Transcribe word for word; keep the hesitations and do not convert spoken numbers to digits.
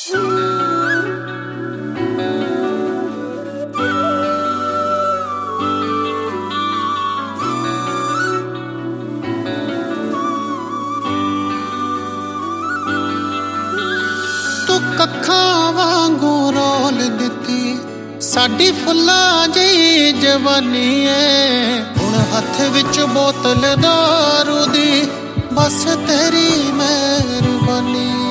ਤੂੰ ਕੱਖਾਂ ਵਾਂਗੂ ਰੋਲ ਦਿੱਤੀ ਸਾਡੀ ਫੁੱਲਾਂ ਜਿਹੀ ਜਵਾਨੀ ਏ। ਹੁਣ ਹੱਥ ਵਿੱਚ ਬੋਤਲ ਦਾਰੂ ਦੀ ਬਸ ਤੇਰੀ ਮਿਹਰਬਾਨੀ।